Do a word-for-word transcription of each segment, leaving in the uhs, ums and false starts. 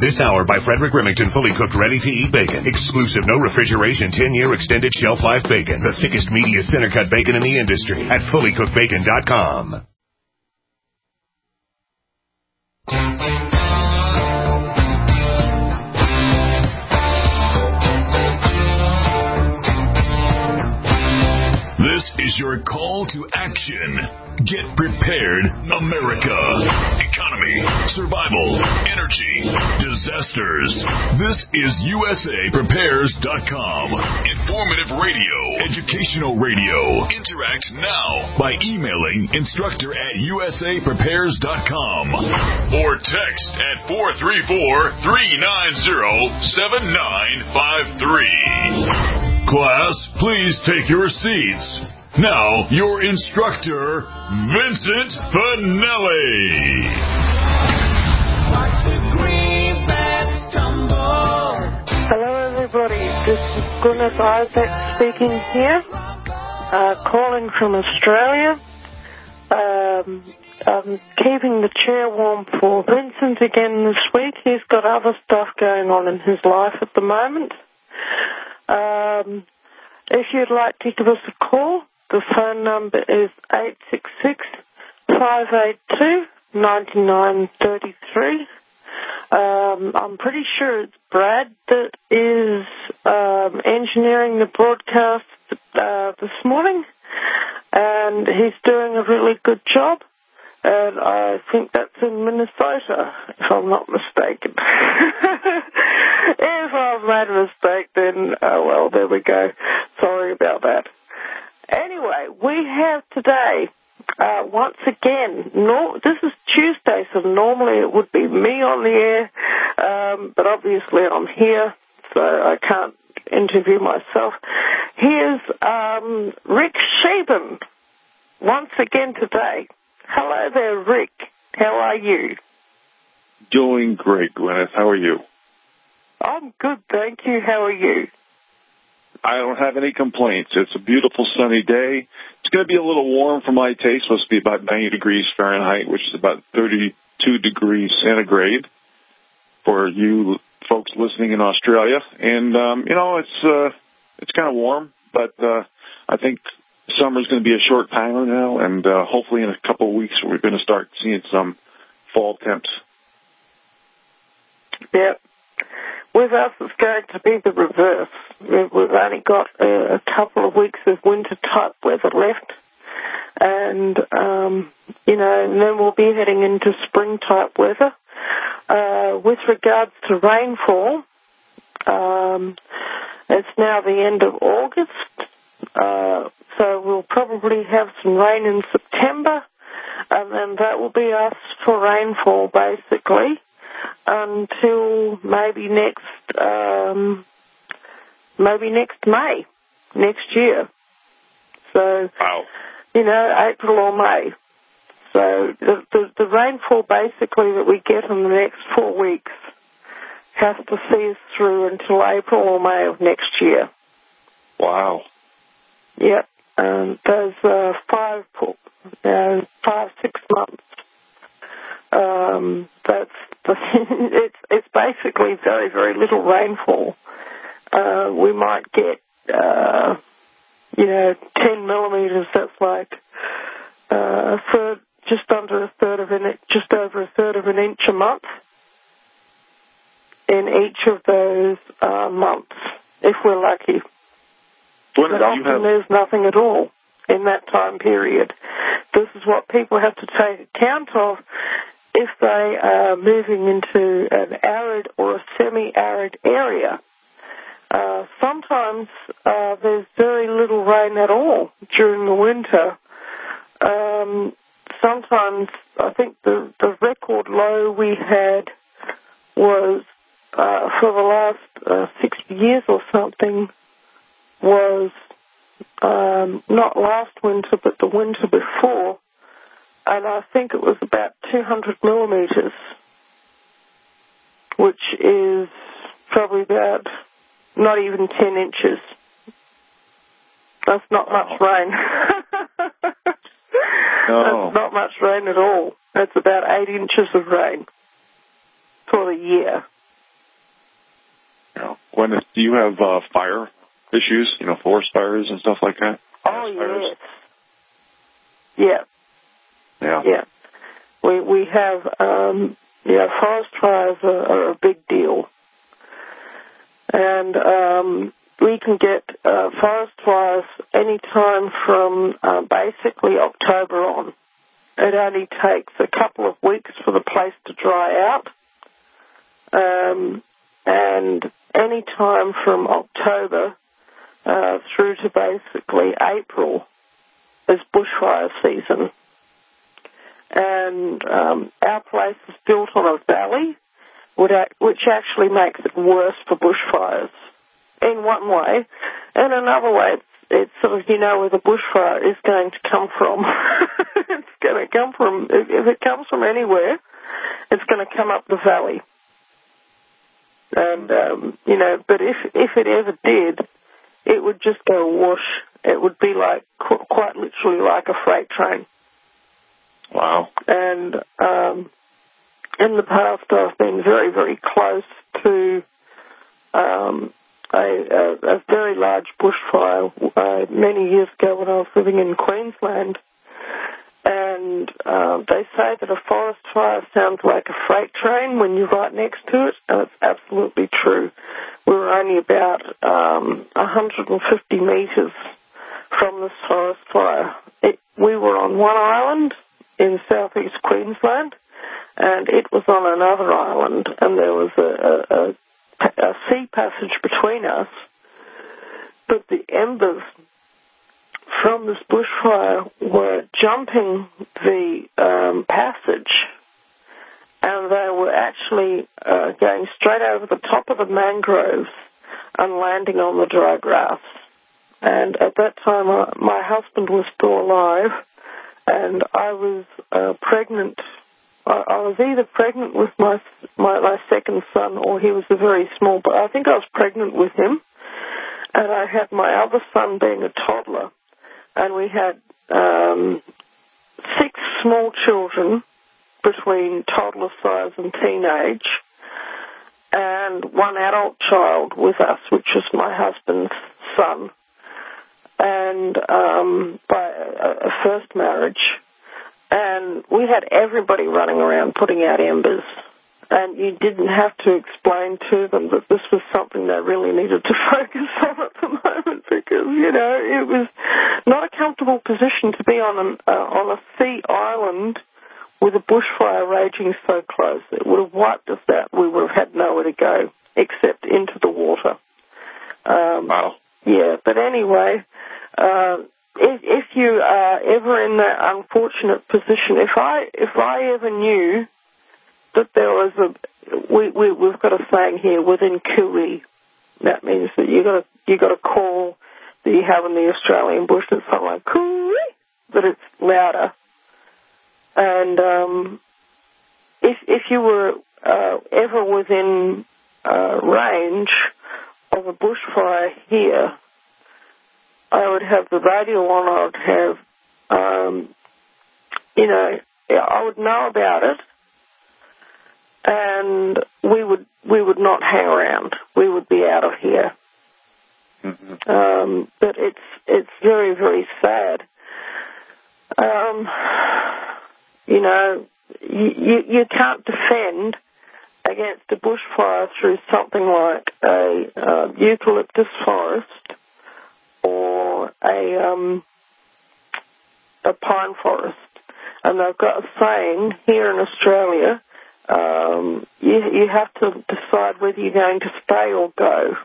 This hour by Frederick Remington, fully cooked, ready-to-eat bacon. Exclusive, no refrigeration, ten-year extended shelf life bacon. The thickest, meatiest, center-cut bacon in the industry at fully cooked bacon dot com. This is your call to action. Get prepared, America. Economy, survival, energy, disasters. This is U S A Prepares dot com. Informative radio, educational radio. Interact now by emailing instructor at U S A Prepares dot com or text at four three four, three nine zero, seven nine five three. Class, please take your seats. Now, your instructor, Vincent Finelli. Hello, everybody. This is Gwyneth Isaac speaking here, uh, calling from Australia. Um, I'm keeping the chair warm for Vincent again this week. He's got other stuff going on in his life at the moment. Um, if you'd like to give us a call, the phone number is eight six six, five eight two, nine nine three three. Um, I'm pretty sure it's Brad that is um, engineering the broadcast uh, this morning, and he's doing a really good job. And I think that's in Minnesota, if I'm not mistaken. If I've made a mistake, then, oh, well, there we go. Sorry about that. Anyway, we have today, uh, once again, no, this is Tuesday, so normally it would be me on the air, um, but obviously I'm here, so I can't interview myself. Here's um, Rick Shaben, once again today. Hello there, Rick. How are you? Doing great, Gwyneth. How are you? I'm good, thank you. How are you? I don't have any complaints. It's a beautiful sunny day. It's going to be a little warm for my taste. It's supposed to be about ninety degrees Fahrenheit, which is about thirty-two degrees centigrade for you folks listening in Australia. And, um, you know, it's uh, it's kind of warm, but uh, I think summer's going to be a short timer now, and uh, hopefully in a couple of weeks we're going to start seeing some fall temps. Yep. With us, it's going to be the reverse. We've only got a couple of weeks of winter-type weather left, and, um, you know, and then we'll be heading into spring-type weather. Uh, with regards to rainfall, um, it's now the end of August, uh, so we'll probably have some rain in September, and then that will be us for rainfall, basically, until maybe next, um, maybe next May, next year. So, wow. you know, April or May. So the, the, the rainfall basically that we get in the next four weeks has to see us through until April or May of next year. Wow. Yep. Um, those uh, five, uh, five, six months. Um, that's the, it's it's basically very, very little rainfall. Uh, we might get, uh, you know, ten millimeters. That's like uh, a third, just under a third of an, just over a third of an inch a month in each of those uh, months, if we're lucky. When but often have... there's nothing at all in that time period. This is what people have to take account of if they are moving into an arid or a semi-arid area. Uh, sometimes uh, there's very little rain at all during the winter. Um, sometimes I think the, the record low we had was uh, for the last uh, six years or something was um, not last winter but the winter before, and I think it was about two hundred millimeters, which is probably about not even ten inches. That's not much rain. No. That's not much rain at all. That's about eight inches of rain for the year. Gwyneth, do you have uh, fire issues, you know, forest fires and stuff like that? Oh, Forest yes. Yeah. Yeah. Yeah. We we have, um, yeah, forest fires are, are a big deal. And um, we can get uh, forest fires any time from uh, basically October on. It only takes a couple of weeks for the place to dry out. Um, and any time from October uh, through to basically April is bushfire season. And um, our place is built on a valley, which actually makes it worse for bushfires in one way. In another way, it's, it's sort of, you know, where the bushfire is going to come from. It's going to come from, if it comes from anywhere, it's going to come up the valley. And, um, you know, but if if it ever did, it would just go whoosh. It would be like, quite literally like a freight train. Wow. And um, in the past, I've been very, very close to um, a, a, a very large bushfire uh, many years ago when I was living in Queensland. And uh, they say that a forest fire sounds like a freight train when you're right next to it, and it's absolutely true. We were only about um, one hundred fifty metres from this forest fire. It, we were on one island in southeast Queensland, and it was on another island, and there was a, a, a, a sea passage between us. But the embers from this bushfire were jumping the um, passage, and they were actually uh, going straight over the top of the mangroves and landing on the dry grass. And at that time, uh, my husband was still alive, and I was uh, pregnant. I, I was either pregnant with my, my my second son, or he was a very small, but I think I was pregnant with him. And I had my other son being a toddler. And we had um, six small children between toddler size and teenage, and one adult child with us, which was my husband's son, and um, by a, a first marriage. And we had everybody running around putting out embers. And you didn't have to explain to them that this was something they really needed to focus on at the moment, because, you know, it was not a comfortable position to be on, an, uh, on a sea island with a bushfire raging so close. It would have wiped us out. We would have had nowhere to go except into the water. Um, wow. Yeah, but anyway, uh, if, if you are ever in that unfortunate position, if I if I ever knew that there was a, we, we, we've got a saying here, within cooey. That means that you got a, you got a call that you have in the Australian bush that's something like cooey, but it's louder. And um, if if you were uh, ever within uh, range of a bushfire here, I would have the radio on. I would have, um, you know, I would know about it. And we would we would not hang around. We would be out of here. Mm-hmm. Um, but it's it's very, very sad. Um, you know, you, you you can't defend against a bushfire through something like a uh, eucalyptus forest or a um, a pine forest. And they've got a saying here in Australia. Um, you, you have to decide whether you're going to stay or go.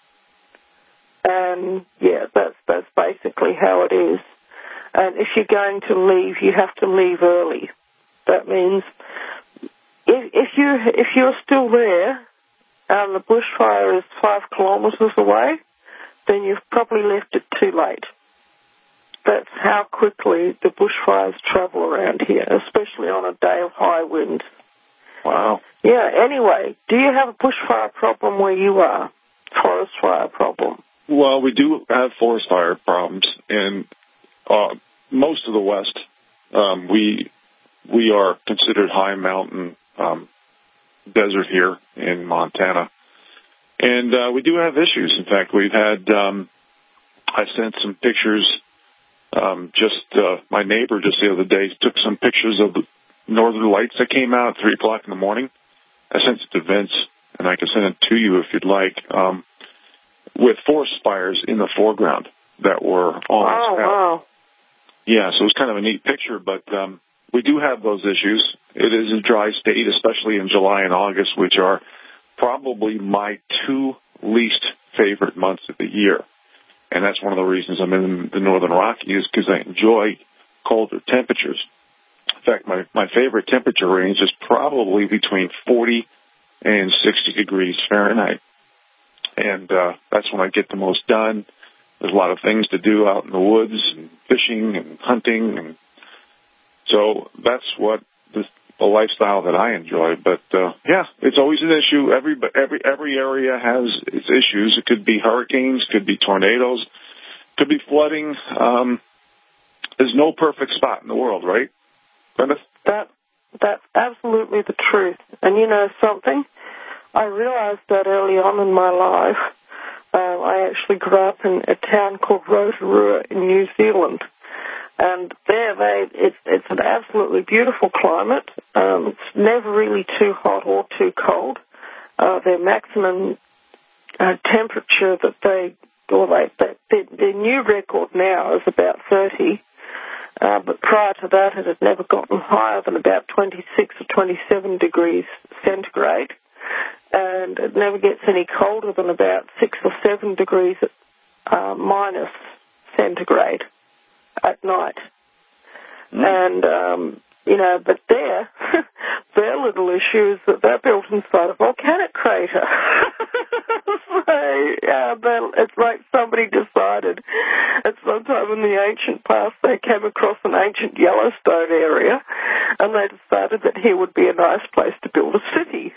And, yeah, that's that's basically how it is. And if you're going to leave, you have to leave early. That means if, if, you, if you're still there and the bushfire is five kilometres away, then you've probably left it too late. That's how quickly the bushfires travel around here, especially on a day of high wind. Wow. Yeah, anyway, do you have a bushfire problem where you are? Forest fire problem? Well, we do have forest fire problems in uh, most of the West. Um, we we are considered high mountain um, desert here in Montana. And uh, we do have issues. In fact, we've had, um, I sent some pictures, um, just uh, my neighbor just the other day took some pictures of the northern lights that came out at three o'clock in the morning. I sent it to Vince, and I can send it to you if you'd like, um, with forest fires in the foreground that were almost oh, out. Wow. Yeah, so it was kind of a neat picture, but um, we do have those issues. It is a dry state, especially in July and August, which are probably my two least favorite months of the year. And that's one of the reasons I'm in the Northern Rockies, because I enjoy colder temperatures. In fact, my, my favorite temperature range is probably between forty and sixty degrees Fahrenheit. And uh, that's when I get the most done. There's a lot of things to do out in the woods, and fishing and hunting. And so that's what the, the lifestyle that I enjoy. But, uh, yeah, it's always an issue. Every, every, every area has its issues. It could be hurricanes, could be tornadoes, could be flooding. Um, there's no perfect spot in the world, right, Brenda? That, that's absolutely the truth. And you know something? I realized that early on in my life. Uh, I actually grew up in a town called Rotorua in New Zealand. And there they, it's, it's an absolutely beautiful climate. Um, it's never really too hot or too cold. Uh, their maximum uh, temperature that they, or they, they, their, their new record now is about thirty. Uh, but prior to that, it had never gotten higher than about twenty-six or twenty-seven degrees centigrade. And it never gets any colder than about six or seven degrees uh, minus centigrade at night. Mm. And, um, you know, but there, their little issue is that they're built inside a volcanic crater. So, yeah, it's like somebody decided at some time in the ancient past they came across an ancient Yellowstone area, and they decided that here would be a nice place to build a city.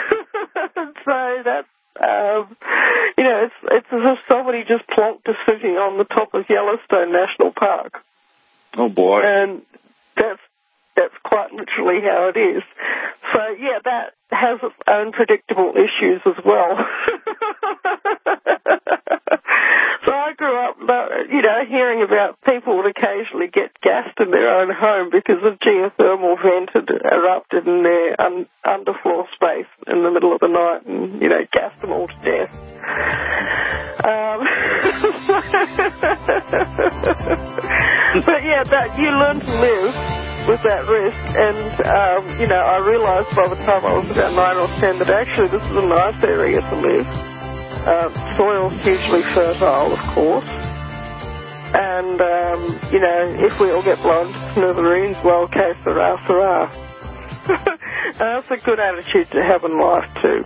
So that's, um, you know, it's, it's as if somebody just plonked a city on the top of Yellowstone National Park. Oh, boy. And that's that's quite literally how it is. So, yeah, that has its own predictable issues as well. So I grew up, you know, hearing about people would occasionally get gassed in their own home because a geothermal vent had erupted in their un- underfloor space in the middle of the night and, you know, gassed them all to death. Um, but, yeah, that you learn to live with that risk, and, um, you know, I realised by the time I was about nine or ten that actually this is a nice area to live. Uh, soil's hugely fertile, of course, and, um, you know, if we all get blown to smithereens, well, okay, sirrah, sirrah. That's a good attitude to have in life, too.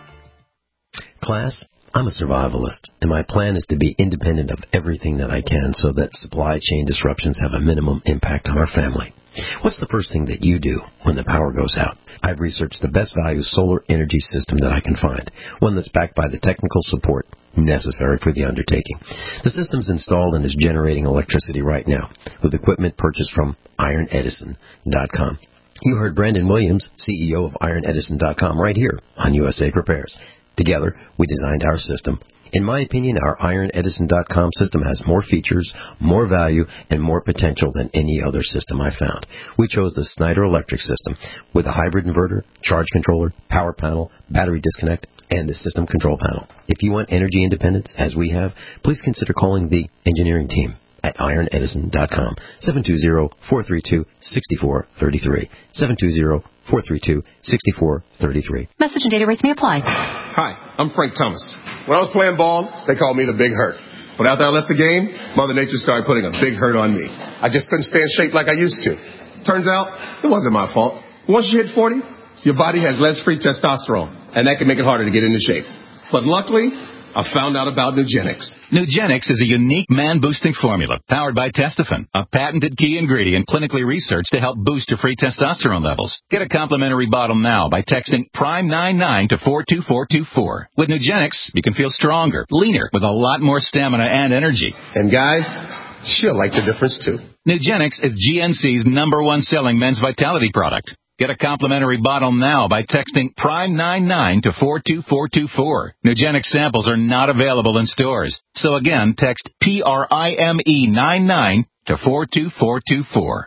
Class, I'm a survivalist, and my plan is to be independent of everything that I can so that supply chain disruptions have a minimum impact on our family. What's the first thing that you do when the power goes out? I've researched the best value solar energy system that I can find, one that's backed by the technical support necessary for the undertaking. The system's installed and is generating electricity right now with equipment purchased from iron edison dot com. You heard Brandon Williams, C E O of iron edison dot com, right here on U S A Prepares. Together, we designed our system. In my opinion, our iron edison dot com system has more features, more value, and more potential than any other system I found. We chose the Snyder Electric system with a hybrid inverter, charge controller, power panel, battery disconnect, and the system control panel. If you want energy independence, as we have, please consider calling the engineering team at iron edison dot com, seven two zero, four three two, six four three three, seven two zero, four three two, six four three three. Message and data rates may apply. Hi, I'm Frank Thomas. When I was playing ball, they called me the Big Hurt. But after I left the game, Mother Nature started putting a big hurt on me. I just couldn't stay in shape like I used to. Turns out, it wasn't my fault. Once you hit forty, your body has less free testosterone, and that can make it harder to get into shape. But luckily, I found out about Nugenix. Nugenix is a unique man-boosting formula powered by Testofen, a patented key ingredient clinically researched to help boost your free testosterone levels. Get a complimentary bottle now by texting prime nine nine to four two four two four. With Nugenix, you can feel stronger, leaner, with a lot more stamina and energy. And guys, she'll like the difference too. Nugenix is G N C's number one selling men's vitality product. Get a complimentary bottle now by texting Prime ninety-nine to four two four two four. Nugenic samples are not available in stores. So again, text P R I M E ninety-nine to four two four two four.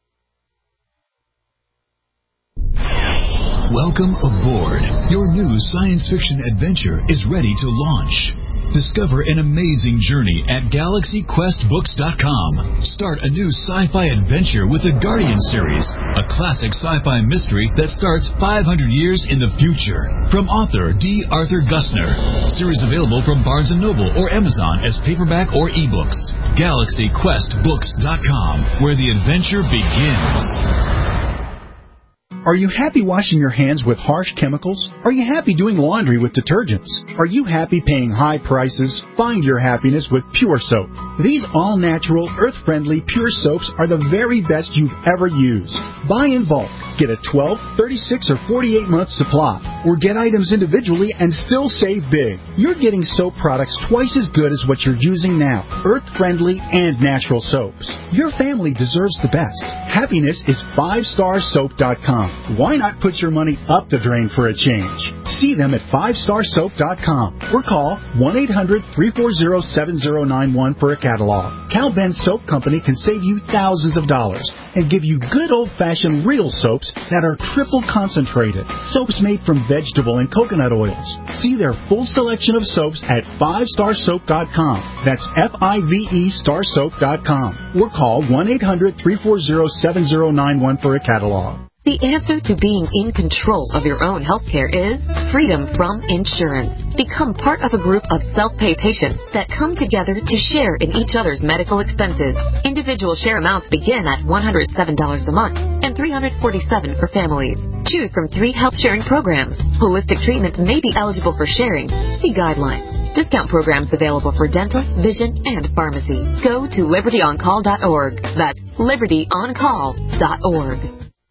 Welcome aboard. Your new science fiction adventure is ready to launch. Discover an amazing journey at galaxy quest books dot com. Start a new sci-fi adventure with the Guardian series, a classic sci-fi mystery that starts five hundred years in the future. From author D. Arthur Gussner. Series available from Barnes and Noble or Amazon as paperback or ebooks. galaxy quest books dot com, where the adventure begins. Are you happy washing your hands with harsh chemicals? Are you happy doing laundry with detergents? Are you happy paying high prices? Find your happiness with Pure Soap. These all-natural, earth-friendly Pure Soaps are the very best you've ever used. Buy in bulk. Get a twelve, thirty-six, or forty-eight month supply. Or get items individually and still save big. You're getting soap products twice as good as what you're using now. Earth-friendly and natural soaps. Your family deserves the best. Happiness is five star soap dot com. Why not put your money up the drain for a change? See them at five star soap dot com or call one eight hundred, three four zero, seven zero nine one for a catalog. Cal Ben Soap Company can save you thousands of dollars and give you good old-fashioned real soaps that are triple concentrated. Soaps made from vegetable and coconut oils. See their full selection of soaps at five star soap dot com. That's F I V E star soap dot com. Or call one eight hundred, three four zero, seven zero nine one for a catalog. The answer to being in control of your own health care is freedom from insurance. Become part of a group of self-pay patients that come together to share in each other's medical expenses. Individual share amounts begin at one hundred seven dollars a month and three hundred forty-seven dollars for families. Choose from three health sharing programs. Holistic treatments may be eligible for sharing. See guidelines. Discount programs available for dental, vision, and pharmacy. Go to liberty on call dot org. That's liberty on call dot org.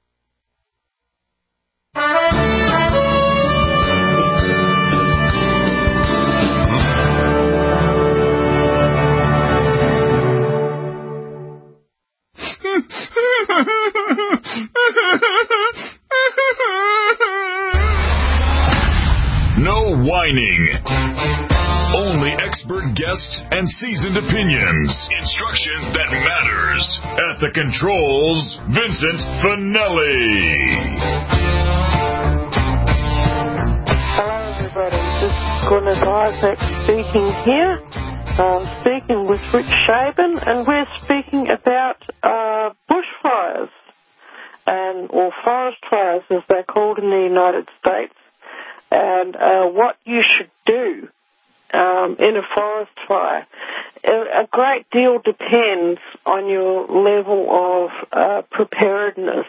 No whining. Only expert guests and seasoned opinions. Instruction that matters. At the controls, Vincent Finelli. Hello, everybody. This is Gwyneth Isaac speaking here. I'm speaking with Rich Shaban, and we're speaking about uh, bushfires, and or forest fires, as they're called in the United States, and uh, what you should do um, in a forest fire. A great deal depends on your level of uh, preparedness.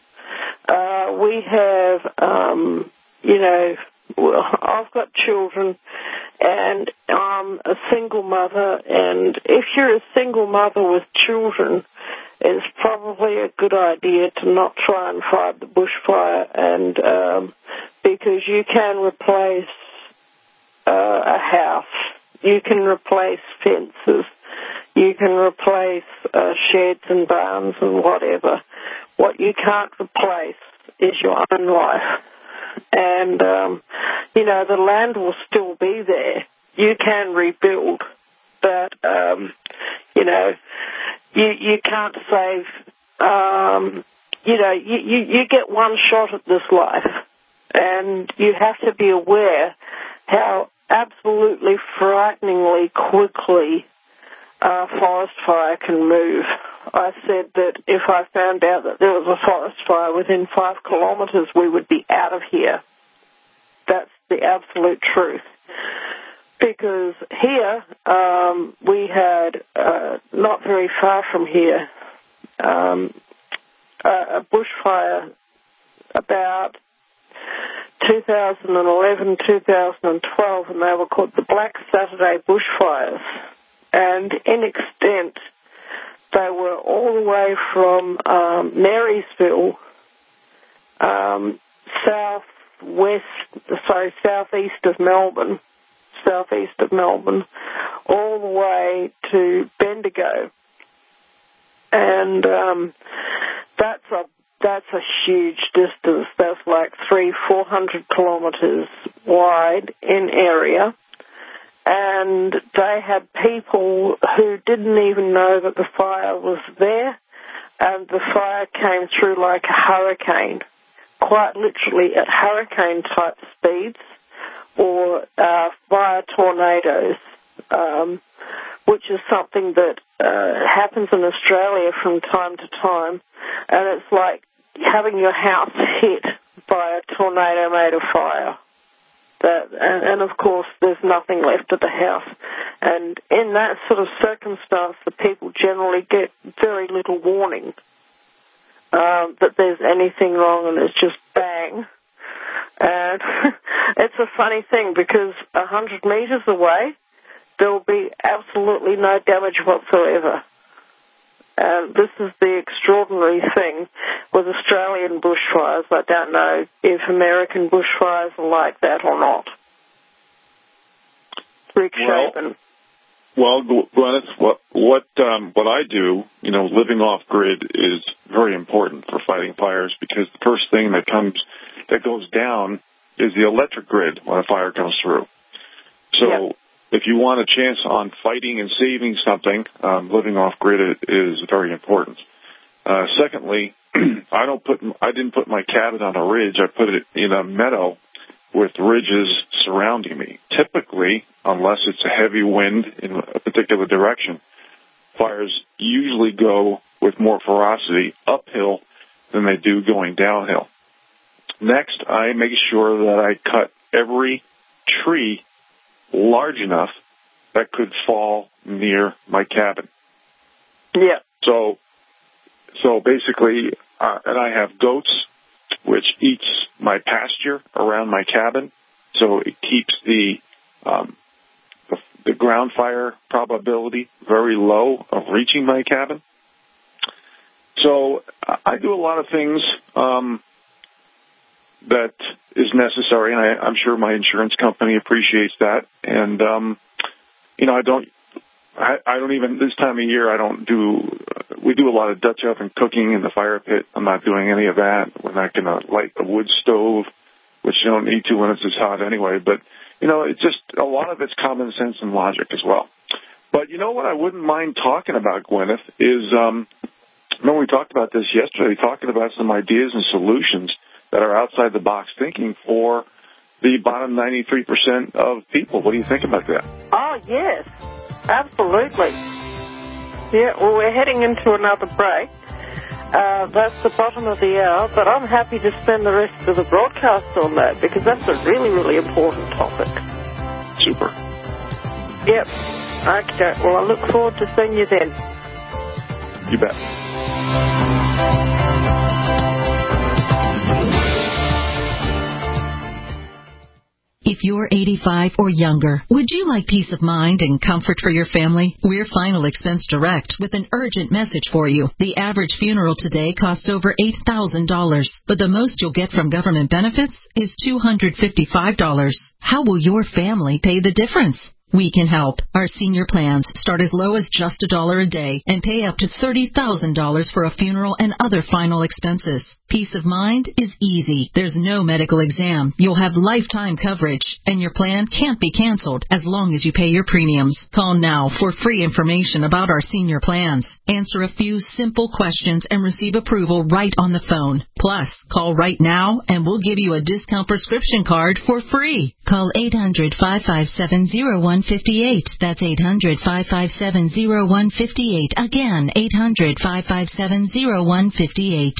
Uh, we have, um, you know, well, I've got children, and I'm a single mother, and if you're a single mother with children, it's probably a good idea to not try and fight the bushfire, and um, because you can replace uh, a house, you can replace fences, you can replace uh, sheds and barns and whatever. What you can't replace is your own life. And, um, you know, the land will still be there. You can rebuild, but, um, you know, you, you can't save, um, you know, you, you, you get one shot at this life, and you have to be aware how absolutely frighteningly quickly a forest fire can move. I said that if I found out that there was a forest fire within five kilometres, we would be out of here. That's the absolute truth. Because here, um, we had, uh, not very far from here, um, a, a bushfire about two thousand eleven, two thousand twelve, and they were called the Black Saturday bushfires. And in extent, they were all the way from um, Marysville, um, southwest, sorry, southeast of Melbourne, southeast of Melbourne, all the way to Bendigo. And um, that's a that's a huge distance. That's like three, four hundred kilometers wide in area. And they had people who didn't even know that the fire was there, and the fire came through like a hurricane, quite literally at hurricane-type speeds, or uh, fire tornadoes, um, which is something that uh, happens in Australia from time to time, and it's like having your house hit by a tornado made of fire. That, and, and, of course, there's nothing left of the house. And in that sort of circumstance, the people generally get very little warning um, that there's anything wrong, and it's just bang. And it's a funny thing because a hundred metres away, there will be absolutely no damage whatsoever. And this is the extraordinary thing with Australian bushfires. I don't know if American bushfires are like that or not. Rick Shapen. Well, well, Gwyneth, what what um, what I do, you know, living off grid is very important for fighting fires because the first thing that comes that goes down is the electric grid when a fire comes through. So. Yep. If you want a chance on fighting and saving something, um, living off grid is very important. Uh, secondly, I don't put I didn't put my cabin on a ridge. I put it in a meadow with ridges surrounding me. Typically, unless it's a heavy wind in a particular direction, fires usually go with more ferocity uphill than they do going downhill. Next, I make sure that I cut every tree large enough that could fall near my cabin. Yeah. So, so basically, uh, and I have goats, which eats my pasture around my cabin, so it keeps the um, the, the ground fire probability very low of reaching my cabin. So I do a lot of things um, that is necessary, and I, I'm sure my insurance company appreciates that. And um, you know, I don't, I, I don't even this time of year. I don't do. Uh, we do a lot of Dutch oven cooking in the fire pit. I'm not doing any of that. We're not going to light a wood stove, which you don't need to when it's this hot anyway. But you know, it's just a lot of it's common sense and logic as well. But you know what I wouldn't mind talking about, Gwyneth, is um, remember we talked about this yesterday, talking about some ideas and solutions that are outside the box thinking for the bottom ninety-three percent of people. What do you think about that? Oh, yes, absolutely. Yeah, well, we're heading into another break. Uh, that's the bottom of the hour, but I'm happy to spend the rest of the broadcast on that because that's a really, really important topic. Super. Yep. Okay, well, I look forward to seeing you then. You bet. If you're eighty-five or younger, would you like peace of mind and comfort for your family? We're Final Expense Direct with an urgent message for you. The average funeral today costs over eight thousand dollars, but the most you'll get from government benefits is two hundred fifty-five dollars. How will your family pay the difference? We can help. Our senior plans start as low as just a dollar a day and pay up to thirty thousand dollars for a funeral and other final expenses. Peace of mind is easy. There's no medical exam. You'll have lifetime coverage, and your plan can't be canceled as long as you pay your premiums. Call now for free information about our senior plans. Answer a few simple questions and receive approval right on the phone. Plus, call right now and we'll give you a discount prescription card for free. Call eight hundred, five five seven, zero one five eight. That's eight hundred, five five seven, zero one five eight. Again, eight hundred, five five seven, zero one five eight.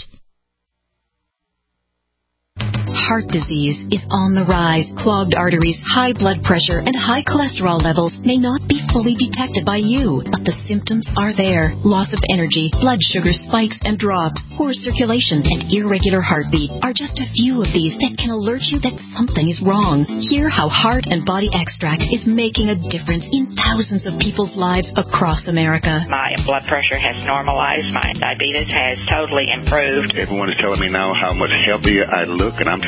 Heart disease is on the rise. Clogged arteries, high blood pressure, and high cholesterol levels may not be fully detected by you, but the symptoms are there. Loss of energy, blood sugar spikes and drops, poor circulation, and irregular heartbeat are just a few of these that can alert you that something is wrong. Hear how Heart and Body Extract is making a difference in thousands of people's lives across America. My blood pressure has normalized. My diabetes has totally improved. Everyone is telling me now how much healthier I look, and I'm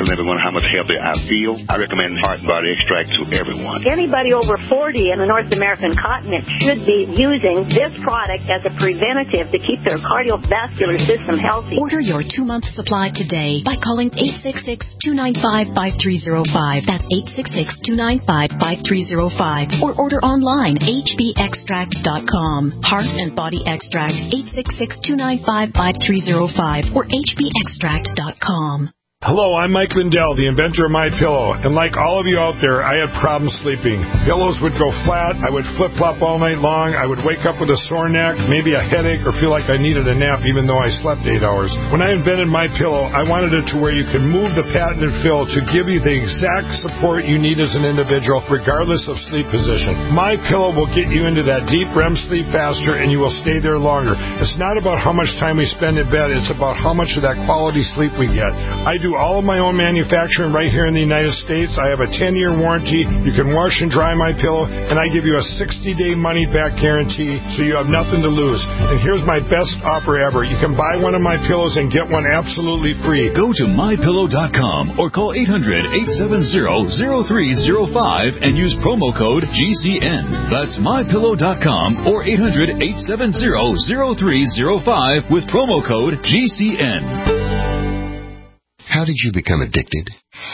telling everyone how much healthier I feel. I recommend Heart and Body Extract to everyone. Anybody over forty in the North American continent should be using this product as a preventative to keep their cardiovascular system healthy. Order your two-month supply today by calling eight six six, two nine five, five three zero five. That's eight six six, two nine five, five three zero five. Or order online, h b extract dot com. Heart and Body Extract, eight six six, two nine five, five three zero five or h b extract dot com. Hello, I'm Mike Lindell, the inventor of MyPillow, and like all of you out there, I had problems sleeping. Pillows would go flat, I would flip-flop all night long, I would wake up with a sore neck, maybe a headache, or feel like I needed a nap even though I slept eight hours. When I invented MyPillow, I wanted it to where you can move the patented fill to give you the exact support you need as an individual, regardless of sleep position. MyPillow will get you into that deep R E M sleep faster, and you will stay there longer. It's not about how much time we spend in bed, it's about how much of that quality sleep we get. I do all of my own manufacturing right here in the United States. I have a ten-year warranty. You can wash and dry my pillow, and I give you a sixty-day money-back guarantee, so you have nothing to lose. And here's my best offer ever. You can buy one of my pillows and get one absolutely free. Go to my pillow dot com or call eight hundred, eight seven zero, zero three zero five and use promo code G C N. That's my pillow dot com or eight hundred, eight seven zero, zero three zero five with promo code G C N. How did you become addicted?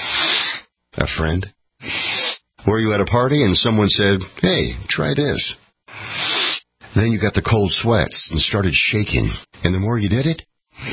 A friend? Were you at a party and someone said, hey, try this? Then you got the cold sweats and started shaking. And the more you did it,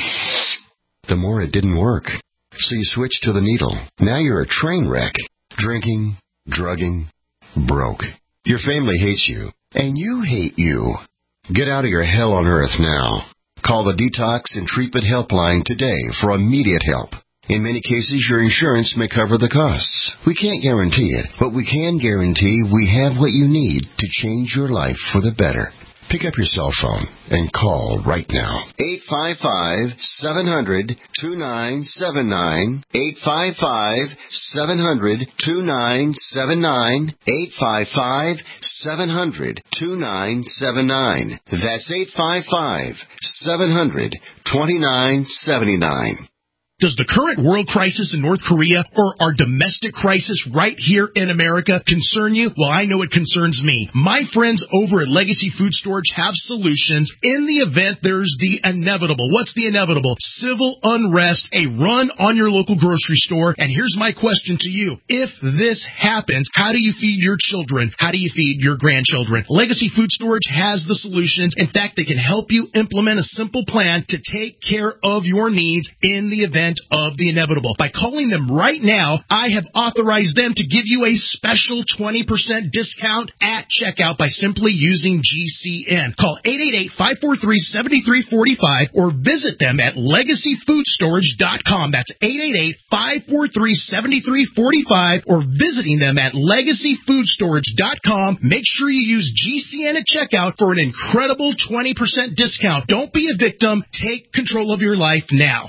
the more it didn't work. So you switched to the needle. Now you're a train wreck. Drinking, drugging, broke. Your family hates you. And you hate you. Get out of your hell on earth now. Call the Detox and Treatment Helpline today for immediate help. In many cases, your insurance may cover the costs. We can't guarantee it, but we can guarantee we have what you need to change your life for the better. Pick up your cell phone and call right now. eight five five, seven hundred, two nine seven nine. eight five five, seven hundred, two nine seven nine. eight five five, seven hundred, two nine seven nine. That's eight five five, seven hundred, two nine seven nine. Does the current world crisis in North Korea or our domestic crisis right here in America concern you? Well, I know it concerns me. My friends over at Legacy Food Storage have solutions in the event there's the inevitable. What's the inevitable? Civil unrest, a run on your local grocery store. And here's my question to you. If this happens, how do you feed your children? How do you feed your grandchildren? Legacy Food Storage has the solutions. In fact, they can help you implement a simple plan to take care of your needs in the event of the inevitable. By calling them right now, I have authorized them to give you a special twenty percent discount at checkout by simply using G C N. Call eight eight eight, five four three, seven three four five or visit them at legacy food storage dot com. That's eight eight eight, five four three, seven three four five or visiting them at legacy food storage dot com. Make sure you use G C N at checkout for an incredible twenty percent discount. Don't be a victim. Take control of your life now.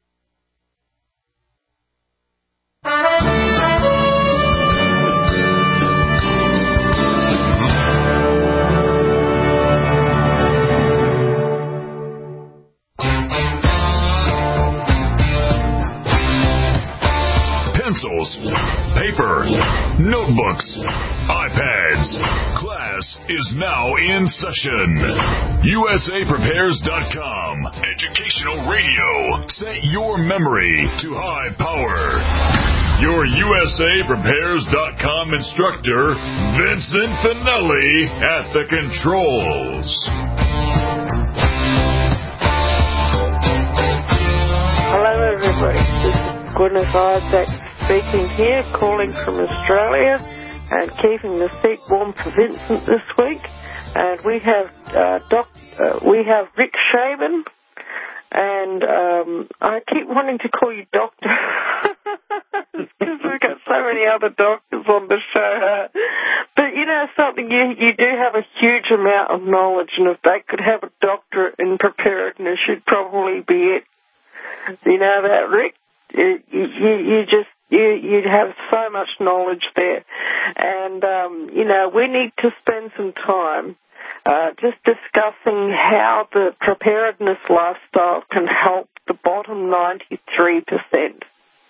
Pencils, paper, notebooks, iPads. Class is now in session. U S A Prepares dot com. Educational radio. Set your memory to high power. Your U S A Prepares dot com instructor, Vincent Finelli, at the controls. Hello, everybody. This is Gwyneth Isaac speaking here, calling from Australia and keeping the seat warm for Vincent this week. And we have uh, doc, uh, we have Rick Shaven, and um, I keep wanting to call you Doctor because we've got so many other doctors on the show. But you know something, you you do have a huge amount of knowledge, and if they could have a doctorate in preparedness, you'd probably be it. You know that, Rick? You, you, you just, you, you'd have so much knowledge there. And, um, you know, we need to spend some time uh, just discussing how the preparedness lifestyle can help the bottom ninety-three percent.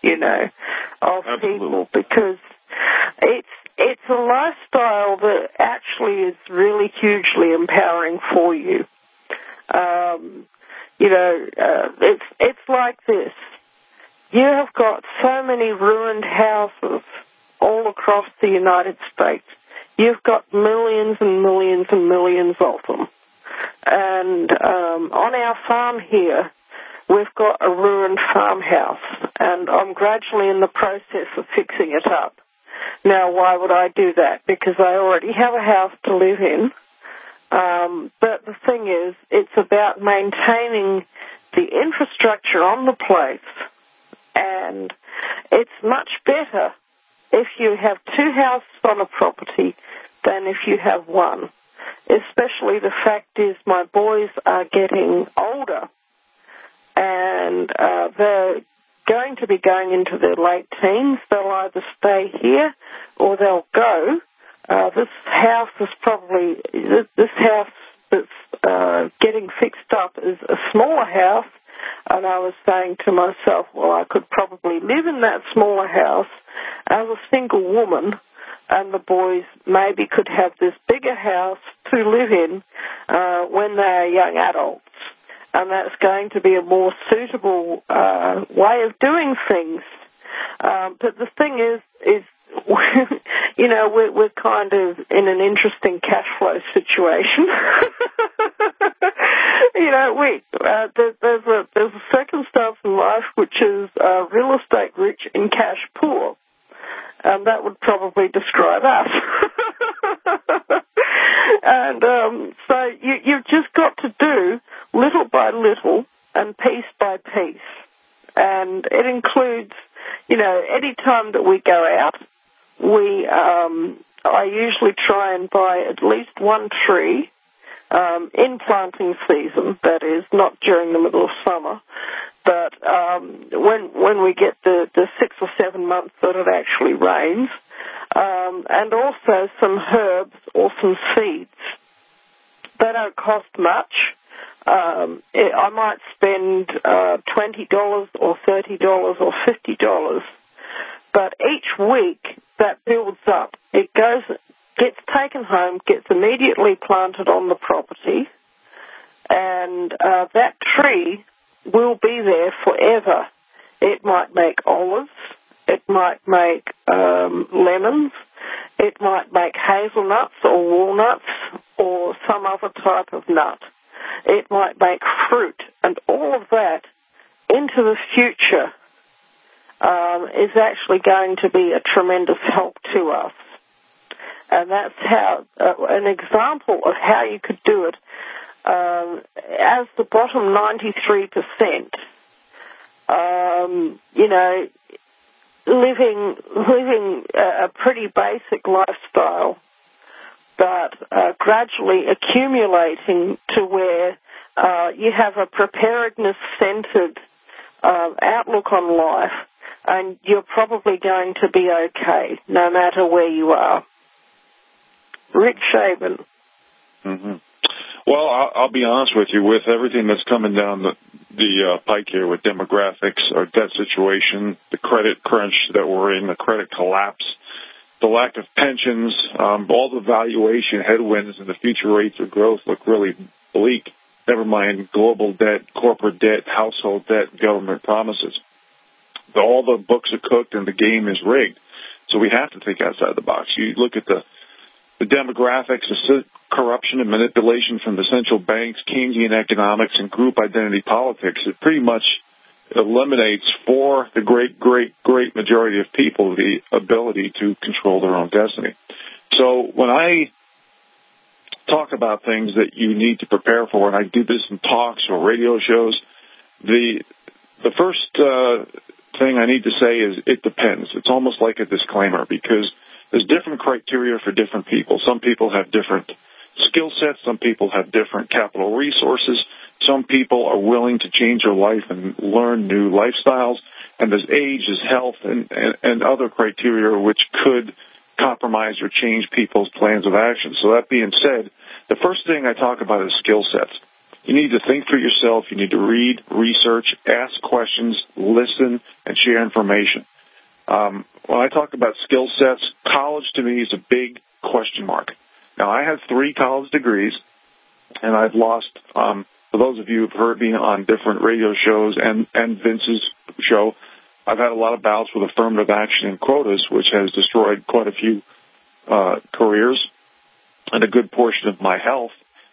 you know, of Absolutely. people, because it's it's a lifestyle that actually is really hugely empowering for you. Um, you know, uh, it's it's like this. You have got so many ruined houses all across the United States. You've got millions and millions and millions of them. And um, on our farm here, we've got a ruined farmhouse, and I'm gradually in the process of fixing it up. Now, why would I do that? Because I already have a house to live in. Um, but the thing is, it's about maintaining the infrastructure on the place, and it's much better if you have two houses on a property than if you have one. Especially the fact is my boys are getting older, and uh, they're going to be going into their late teens. They'll either stay here or they'll go. Uh, this house is probably, this house that's uh, getting fixed up is a smaller house, and I was saying to myself, well, I could probably live in that smaller house as a single woman, and the boys maybe could have this bigger house to live in uh, when they're young adults. And that's going to be a more suitable uh, way of doing things. Um, but the thing is, is you know, we're, we're kind of in an interesting cash flow situation. you know, we uh, there, there's a there's a circumstance in life which is uh, real estate rich and cash poor. And that would probably describe us. and um, so you, you've just got to do little by little and piece by piece. And it includes, you know, any time that we go out, we um, I usually try and buy at least one tree um, in planting season, that is, not during the middle of summer. But um, when when we get the, the six or seven months that it actually rains, um, and also some herbs or some seeds. They don't cost much. Um, it, I might spend uh, twenty dollars or thirty dollars or fifty dollars, but each week that builds up. It goes, gets taken home, gets immediately planted on the property, and uh, that tree will be there forever. It might make olives, it might make um, lemons, it might make hazelnuts or walnuts or some other type of nut. It might make fruit, and all of that into the future um, is actually going to be a tremendous help to us. And that's how uh, an example of how you could do it. Um, as the bottom ninety-three percent, um, you know, living living a, a pretty basic lifestyle, but uh, gradually accumulating to where uh, you have a preparedness-centered uh, outlook on life, and you're probably going to be okay no matter where you are. Rick Shaban. Mm-hmm. Well, I'll, I'll be honest with you, with everything that's coming down the, the uh, pike here with demographics, our debt situation, the credit crunch that we're in, the credit collapse, the lack of pensions, um, all the valuation headwinds and the future rates of growth look really bleak. Never mind global debt, corporate debt, household debt, government promises. So all the books are cooked and the game is rigged. So we have to think outside the box. You look at the The demographics, the corruption and manipulation from the central banks, Keynesian economics, and group identity politics, it pretty much eliminates for the great, great, great majority of people the ability to control their own destiny. So when I talk about things that you need to prepare for, and I do this in talks or radio shows, the the first uh, thing I need to say is it depends. It's almost like a disclaimer, because there's different criteria for different people. Some people have different skill sets. Some people have different capital resources. Some people are willing to change their life and learn new lifestyles. And there's age, there's health, and, and, and other criteria which could compromise or change people's plans of action. So that being said, the first thing I talk about is skill sets. You need to think for yourself. You need to read, research, ask questions, listen, and share information. Um, when I talk about skill sets, college to me is a big question mark. Now, I have three college degrees, and I've lost, um, for those of you who've heard me on different radio shows and, and Vince's show, I've had a lot of bouts with affirmative action and quotas, which has destroyed quite a few uh, careers and a good portion of my health.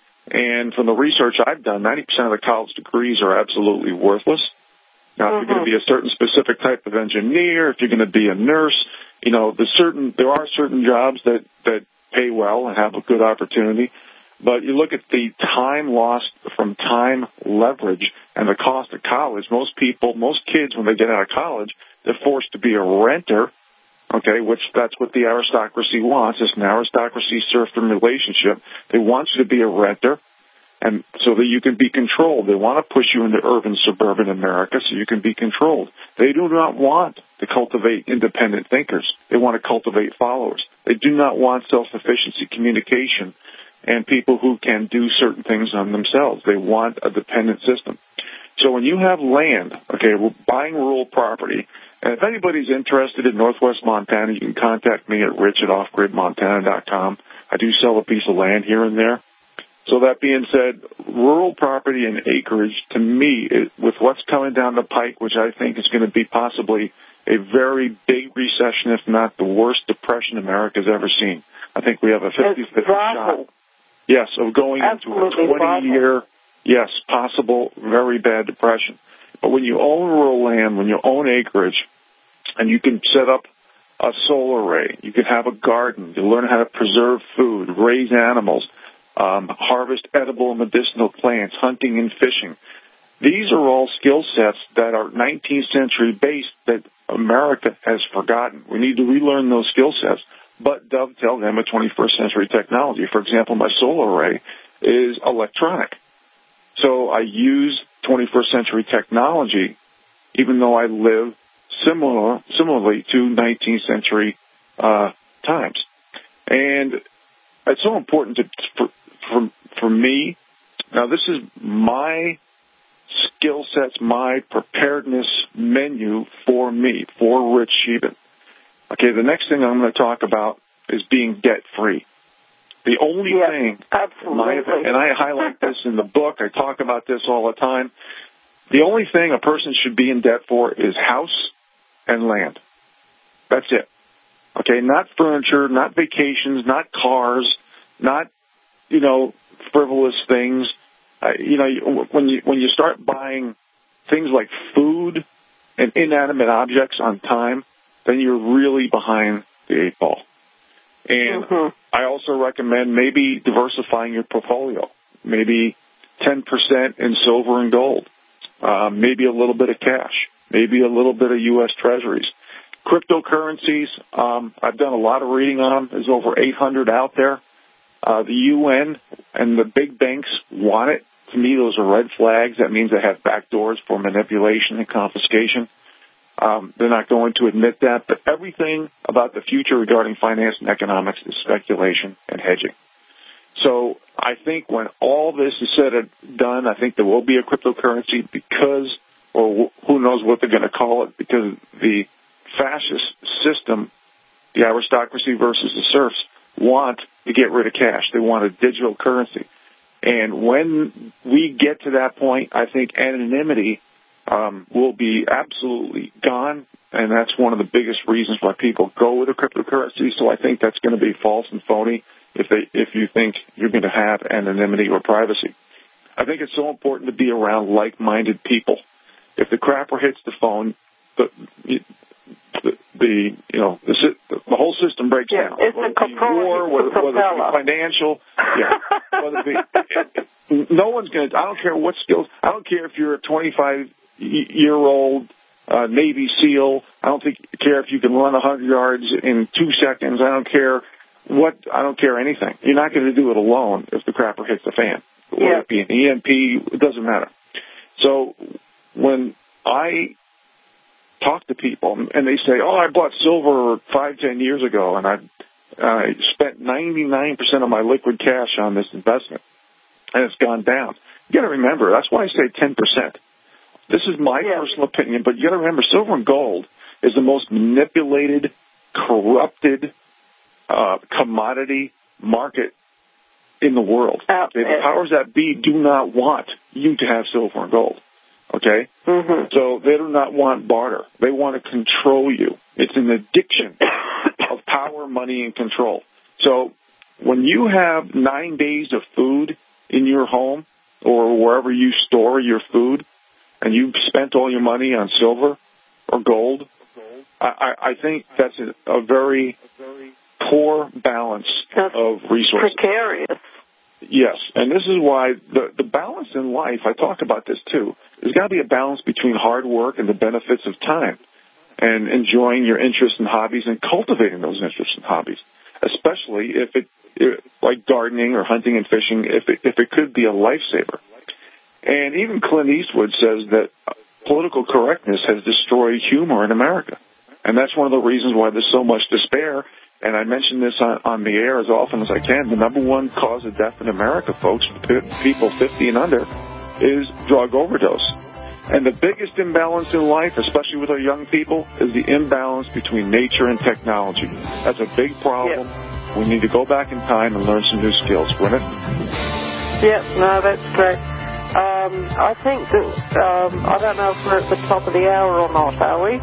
And from the research I've done, ninety percent of the college degrees are absolutely worthless. Now, mm-hmm. if you're going to be a certain specific type of engineer, if you're going to be a nurse, you know, the certain there are certain jobs that, that pay well and have a good opportunity. But you look at the time lost from time leverage and the cost of college. Most people, most kids, when they get out of college, they're forced to be a renter, okay, which that's what the aristocracy wants. It's an aristocracy-serfdom relationship. They want you to be a renter, and so that you can be controlled. They want to push you into urban, suburban America so you can be controlled. They do not want to cultivate independent thinkers. They want to cultivate followers. They do not want self-sufficiency communication and people who can do certain things on themselves. They want a dependent system. So when you have land, okay, we're buying rural property, and if anybody's interested in Northwest Montana, you can contact me at rich at off grid montana dot com. I do sell a piece of land here and there. So that being said, rural property and acreage, to me, it, with what's coming down the pike, which I think is going to be possibly a very big recession, if not the worst depression America's ever seen. I think we have a fifty-fifty shot. Yes, of going Absolutely into a twenty-year, yes, possible, very bad depression. But when you own rural land, when you own acreage, and you can set up a solar array, you can have a garden, you learn how to preserve food, raise animals, um, harvest edible and medicinal plants, hunting and fishing. These are all skill sets that are nineteenth century based that America has forgotten. We need to relearn those skill sets, but dovetail them with twenty-first century technology. For example, my solar array is electronic. So I use twenty-first century technology, even though I live similar, similarly to nineteenth century uh, times. And it's so important to, for, for, for me. Now, this is my skill sets, my preparedness menu for me, for Rich Sheben. Okay, the next thing I'm going to talk about is being debt-free. The only yes, thing, my, and I highlight this in the book, I talk about this all the time, the only thing a person should be in debt for is house and land. That's it. Okay, not furniture, not vacations, not cars, not, you know, frivolous things. Uh, you know, when you when you start buying things like food and inanimate objects on time, then you're really behind the eight ball. And mm-hmm. I also recommend maybe diversifying your portfolio, maybe ten percent in silver and gold, uh, maybe a little bit of cash, maybe a little bit of U S Treasuries. Cryptocurrencies, um, I've done a lot of reading on them. There's over eight hundred out there. Uh, the U N and the big banks want it. To me, those are red flags. That means they have backdoors for manipulation and confiscation. Um, they're not going to admit that, but everything about the future regarding finance and economics is speculation and hedging. So I think when all this is said and done, I think there will be a cryptocurrency because, or who knows what they're going to call it, because the fascist system, the aristocracy versus the serfs, want to get rid of cash. They want a digital currency. And when we get to that point, I think anonymity um, will be absolutely gone, and that's one of the biggest reasons why people go with a cryptocurrency. So I think that's going to be false and phony if they if you think you're going to have anonymity or privacy. I think it's so important to be around like-minded people. If the crapper hits the phone, the the, the you know the, the whole system breaks yeah, down. It's whether it be war, whether, whether it be financial, yeah, whether it be, no one's going to. I don't care what skills. I don't care if you're a twenty-five year old uh, Navy SEAL. I don't think care if you can run one hundred yards in two seconds. I don't care what. I don't care anything. You're not going to do it alone if the crapper hits the fan. Whether yeah. it be an E M P, it doesn't matter. So when I talk to people and they say, "Oh, I bought silver five, ten years ago, and I uh, spent ninety-nine percent of my liquid cash on this investment," and it's gone down. You got to remember, that's why I say ten percent. This is my yeah. personal opinion, but you got to remember, silver and gold is the most manipulated, corrupted uh, commodity market in the world. Uh, the powers that be do not want you to have silver and gold. Okay? Mm-hmm. So they do not want barter. They want to control you. It's an addiction of power, money, and control. So when you have nine days of food in your home or wherever you store your food, and you've spent all your money on silver or gold, I, I think that's a, a very poor balance that's of resources. Precarious. Yes, and this is why the, the balance in life, I talk about this too, there's got to be a balance between hard work and the benefits of time and enjoying your interests and hobbies and cultivating those interests and hobbies, especially if it, it like gardening or hunting and fishing, if it, if it could be a lifesaver. And even Clint Eastwood says that political correctness has destroyed humor in America. And that's one of the reasons why there's so much despair. And I mention this on, on the air as often as I can. The number one cause of death in America, folks, for people fifty and under, is drug overdose. And the biggest imbalance in life, especially with our young people, is the imbalance between nature and technology. That's a big problem. Yep. We need to go back in time and learn some new skills. Gwyneth? Yep, no, that's great. Um, I think that, um, I don't know if we're at the top of the hour or not, are we?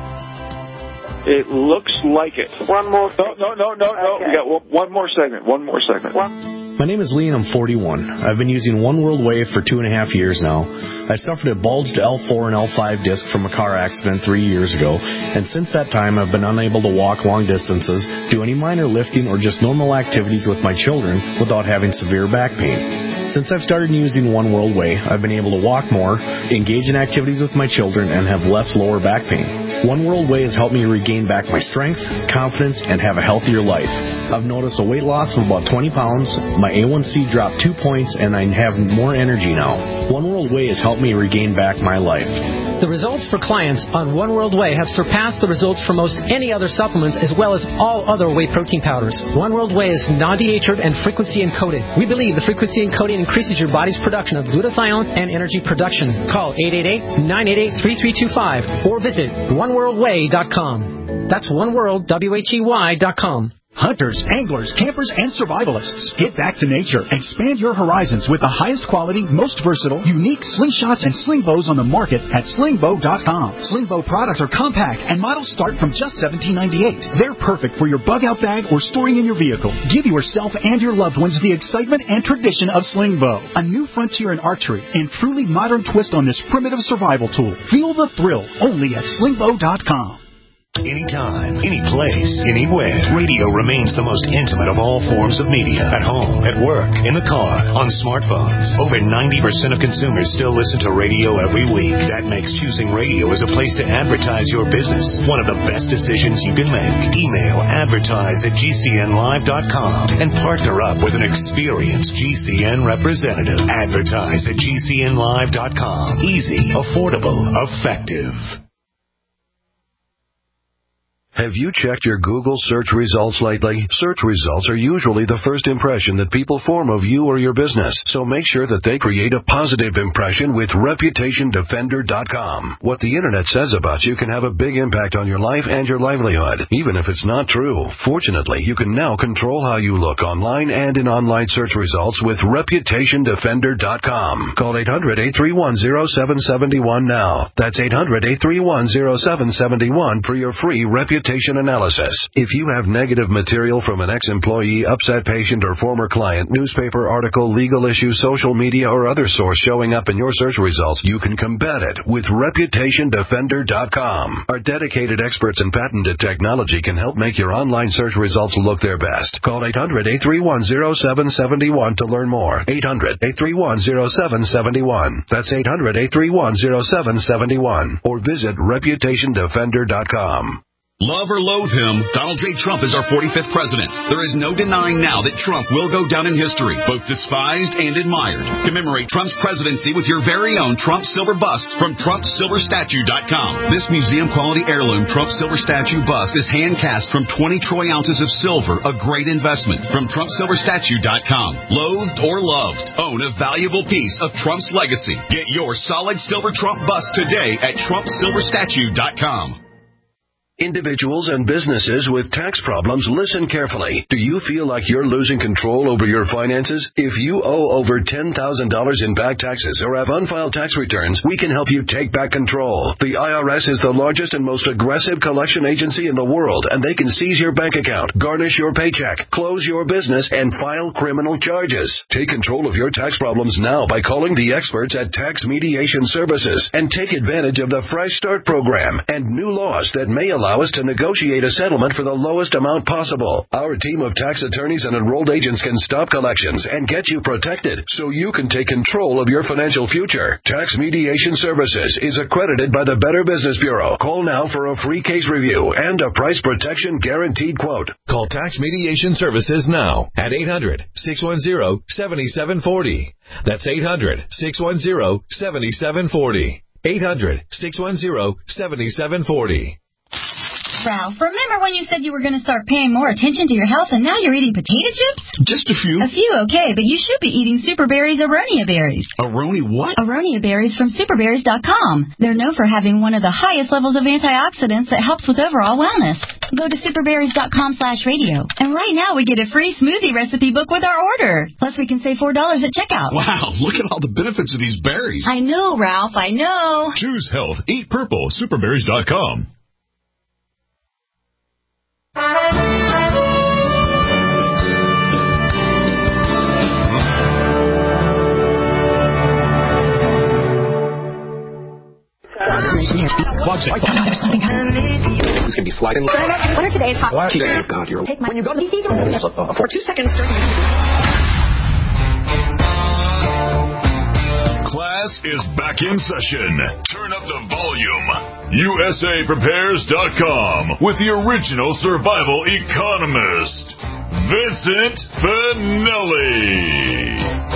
It looks like it. One more No, no, no, no, no. Okay. We got one more segment. One more segment. One. My name is Lee, and I'm forty-one. I've been using One World Wave for two and a half years now. I suffered a bulged L four and L five disc from a car accident three years ago, and since that time I've been unable to walk long distances, do any minor lifting, or just normal activities with my children without having severe back pain. Since I've started using One World Way, I've been able to walk more, engage in activities with my children, and have less lower back pain. One World Way has helped me regain back my strength, confidence, and have a healthier life. I've noticed a weight loss of about twenty pounds, my A one C dropped two points, and I have more energy now. One World Way has helped me regain back my life. The results for clients on One World Way have surpassed the results for most any other supplements, as well as all other whey protein powders. One World Way is non-denatured and frequency encoded. We believe the frequency encoding increases your body's production of glutathione and energy production. Call eight eight eight, nine eight eight, three three two five or visit one world way dot com. That's one world, W H E Y dot com. Hunters, anglers, campers, and survivalists. Get back to nature. Expand your horizons with the highest quality, most versatile, unique slingshots and sling bows on the market at sling bow dot com. Sling bow products are compact and models start from just seventeen ninety-eight. They're perfect for your bug out bag or storing in your vehicle. Give yourself and your loved ones the excitement and tradition of sling bow, a new frontier in archery and truly modern twist on this primitive survival tool. Feel the thrill only at sling bow dot com. Anytime, any place, anywhere, radio remains the most intimate of all forms of media. At home, at work, in the car, on smartphones. Over ninety percent of consumers still listen to radio every week. That makes choosing radio as a place to advertise your business one of the best decisions you can make. Email advertise at G C N live dot com and partner up with an experienced G C N representative. Advertise at G C N live dot com. Easy, affordable, effective. Have you checked your Google search results lately? Search results are usually the first impression that people form of you or your business, so make sure that they create a positive impression with reputation defender dot com. What the Internet says about you can have a big impact on your life and your livelihood, even if it's not true. Fortunately, you can now control how you look online and in online search results with reputation defender dot com. Call eight hundred, eight three one, zero seven seven one now. That's eight hundred, eight three one, zero seven seven one for your free reputation analysis. If you have negative material from an ex-employee, upset patient, or former client, newspaper article, legal issue, social media, or other source showing up in your search results, you can combat it with reputation defender dot com. Our dedicated experts in patented technology can help make your online search results look their best. Call eight hundred, eight three one, zero seven seven one to learn more. eight hundred, eight three one, zero seven seven one. That's eight hundred, eight three one, zero seven seven one. Or visit reputation defender dot com. Love or loathe him, Donald J. Trump is our forty-fifth president. There is no denying now that Trump will go down in history, both despised and admired. Commemorate Trump's presidency with your very own Trump Silver Bust from Trump Silver Statue dot com. This museum-quality heirloom Trump Silver Statue bust is hand-cast from twenty troy ounces of silver, a great investment. From Trump Silver Statue dot com. Loathed or loved, own a valuable piece of Trump's legacy. Get your solid silver Trump bust today at Trump Silver Statue dot com. Individuals and businesses with tax problems, listen carefully. Do you feel like you're losing control over your finances? If you owe over ten thousand dollars in back taxes or have unfiled tax returns, we can help you take back control. The I R S is the largest and most aggressive collection agency in the world, and they can seize your bank account, garnish your paycheck, close your business, and file criminal charges. Take control of your tax problems now by calling the experts at Tax Mediation Services and take advantage of the Fresh Start program and new laws that may allow us to negotiate a settlement for the lowest amount possible. Our team of tax attorneys and enrolled agents can stop collections and get you protected so you can take control of your financial future. Tax Mediation Services is accredited by the Better Business Bureau. Call now for a free case review and a price protection guaranteed quote. Call Tax Mediation Services now at eight hundred, six one zero, seven seven four zero. That's eight hundred, six one zero, seven seven four zero. eight hundred, six one zero, seven seven four zero. Ralph, remember when you said you were going to start paying more attention to your health and now you're eating potato chips? Just a few. A few, okay, but you should be eating Super Berries Aronia Berries. Aroni what? Aronia Berries from super berries dot com. They're known for having one of the highest levels of antioxidants that helps with overall wellness. Go to super berries dot com slash radio. And right now we get a free smoothie recipe book with our order. Plus we can save four dollars at checkout. Wow, look at all the benefits of these berries. I know, Ralph, I know. Choose health. Eat purple. super berries dot com. This is going to be sliding. What are today's hot? What? Oh, God, you're... Take my... When you go to the... For two seconds. Class is back in session. Turn up the volume. U S A Prepares dot com with the original survival economist, Vincent Finelli.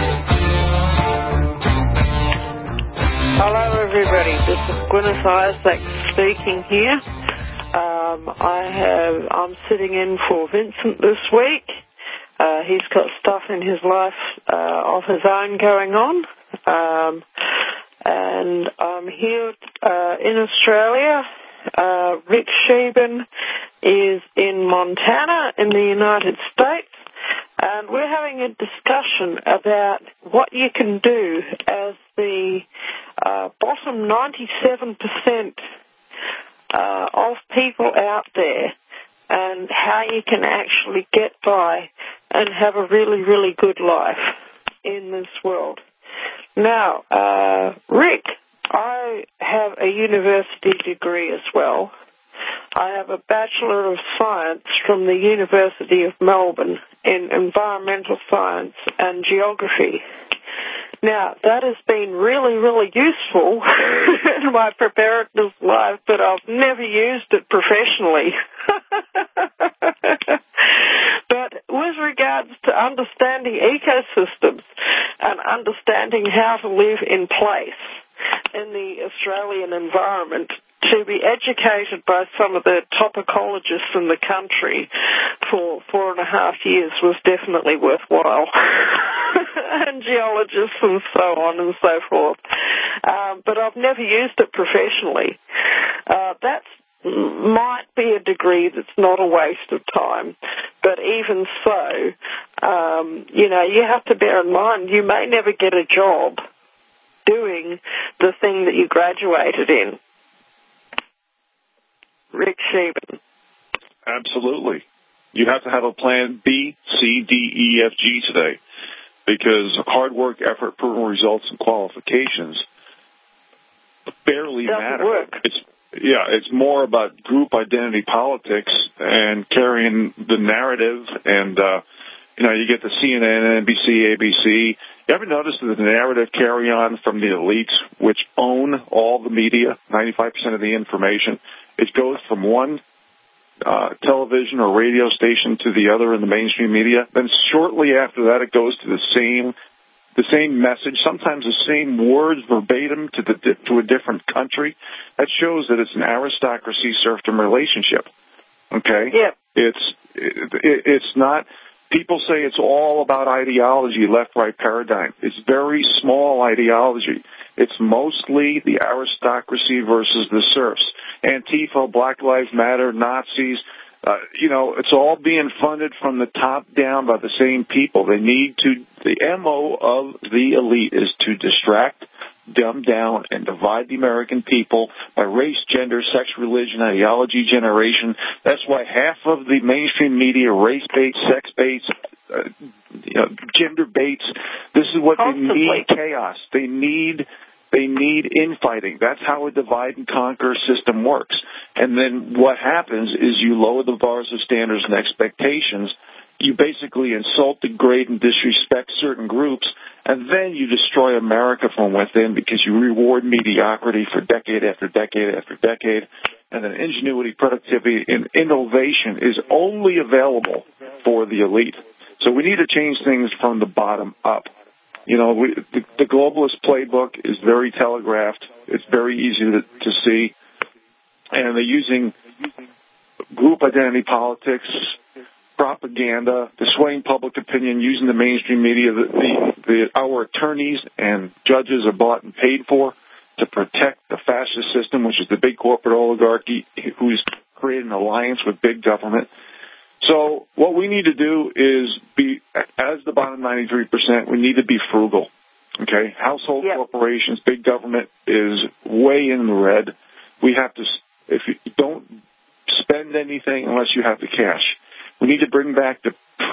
Hello, everybody. This is Gwyneth Isaac speaking here. Um, I have. I'm sitting in for Vincent this week. Uh, he's got stuff in his life uh, of his own going on. Um, and I'm here uh, in Australia. Uh, Rick Sheben is in Montana in the United States. And we're having a discussion about what you can do as the uh, bottom ninety-seven percent uh, of people out there and how you can actually get by and have a really, really good life in this world. Now, uh, Rick, I have a university degree as well. I have a Bachelor of Science from the University of Melbourne in Environmental Science and Geography. Now, that has been really, really useful in my preparedness life, but I've never used it professionally. But with regards to understanding ecosystems and understanding how to live in place in the Australian environment, to be educated by some of the top ecologists in the country for four and a half years was definitely worthwhile. And geologists and so on and so forth. Um, but I've never used it professionally. Uh, that might be a degree that's not a waste of time. But even so, um, you know, you have to bear in mind you may never get a job doing the thing that you graduated in. Rick Sheben. Absolutely. You have to have a plan B, C, D, E, F, G today, because hard work, effort, proven results, and qualifications barely Doesn't matter. Work. It's yeah, it's more about group identity politics and carrying the narrative. And uh, you know, you get the C N N, N B C, A B C. You ever notice the narrative carry on from the elites, which own all the media, ninety-five percent of the information? It goes from one uh, television or radio station to the other in the mainstream media, then shortly after that it goes to the same the same message, sometimes the same words verbatim to the to a different country. That shows that it's an aristocracy serfdom relationship. Okay? Yeah. It's it, it's not. People say it's all about ideology, left-right paradigm. It's very small ideology. It's mostly the aristocracy versus the serfs. Antifa, Black Lives Matter, Nazis, uh, you know, it's all being funded from the top down by the same people. They need to, the M O of the elite is to distract, dumb down, and divide the American people by race, gender, sex, religion, ideology, generation. That's why half of the mainstream media, race baits, sex baits, uh, you know, gender baits. This is what Constantly. They need: chaos. They need they need infighting. That's how a divide and conquer system works. And then what happens is you lower the bars of standards and expectations. You basically insult, degrade, and disrespect certain groups, and then you destroy America from within because you reward mediocrity for decade after decade after decade, and then ingenuity, productivity, and innovation is only available for the elite. So we need to change things from the bottom up. You know, we, the, the globalist playbook is very telegraphed. It's very easy to, to see, and they're using group identity politics, propaganda, the swaying public opinion, using the mainstream media. The, the, the our attorneys and judges are bought and paid for to protect the fascist system, which is the big corporate oligarchy who's created an alliance with big government. So what we need to do is be, as the bottom ninety-three percent, we need to be frugal. Okay, household yep. corporations, big government is way in the red. We have to, if you don't spend anything unless you have the cash. We need to bring back the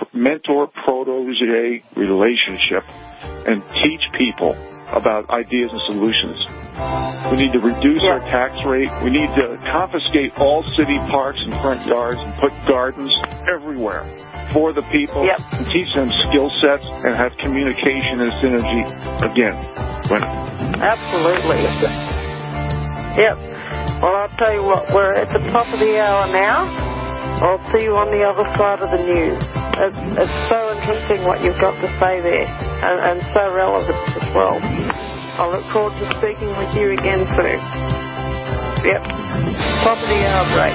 mentor-protege relationship and teach people about ideas and solutions. We need to reduce our tax rate. We need to confiscate all city parks and front yards and put gardens everywhere for the people yep. and teach them skill sets and have communication and synergy again. When Absolutely. Yep. Well, I'll tell you what, we're at the top of the hour now. I'll see you on the other side of the news. It's, it's so interesting what you've got to say there, and, and so relevant as well. I look forward to speaking with you again soon. Yep. Top of the hour break.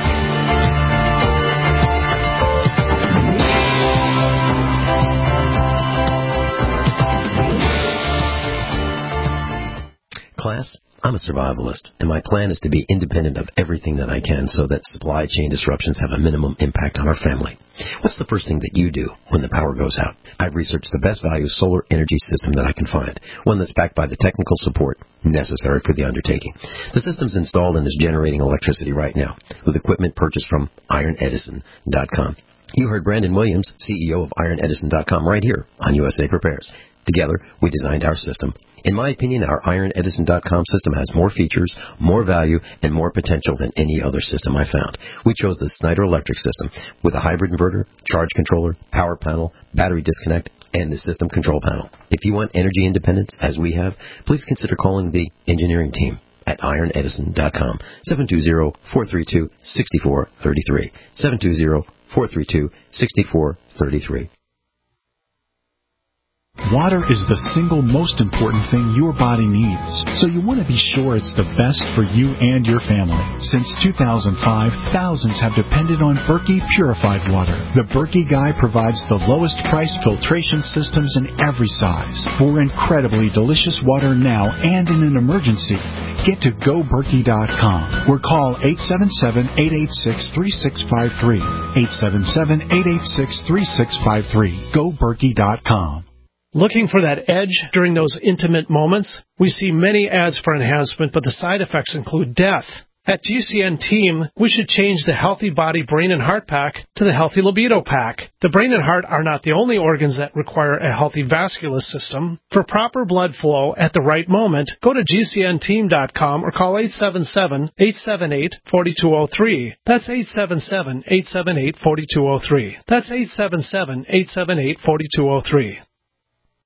Class, I'm a survivalist, and my plan is to be independent of everything that I can so that supply chain disruptions have a minimum impact on our family. What's the first thing that you do when the power goes out? I've researched the best value solar energy system that I can find, one that's backed by the technical support necessary for the undertaking. The system's installed and is generating electricity right now with equipment purchased from Iron Edison dot com. You heard Brandon Williams, C E O of Iron Edison dot com, right here on U S A Prepares. Together, we designed our system. In my opinion, our Iron Edison dot com system has more features, more value, and more potential than any other system I found. We chose the Snyder Electric system with a hybrid inverter, charge controller, power panel, battery disconnect, and the system control panel. If you want energy independence, as we have, please consider calling the engineering team at Iron Edison dot com, seven two zero, four three two, six four three three, seven two zero, four three two, six four three three. Water is the single most important thing your body needs, so you want to be sure it's the best for you and your family. Since two thousand five, thousands have depended on Berkey purified water. The Berkey Guy provides the lowest price filtration systems in every size. For incredibly delicious water now and in an emergency, get to go berkey dot com or call eight seven seven, eight eight six, three six five three. eight seven seven, eight eight six, three six five three. go berkey dot com. Looking for that edge during those intimate moments? We see many ads for enhancement, but the side effects include death. At G C N Team, we should change the Healthy Body Brain and Heart Pack to the Healthy Libido Pack. The brain and heart are not the only organs that require a healthy vascular system. For proper blood flow at the right moment, go to G C N team dot com or call eight seven seven, eight seven eight, four two zero three. That's eight seven seven, eight seven eight, four two zero three. That's eight seven seven, eight seven eight, four two zero three.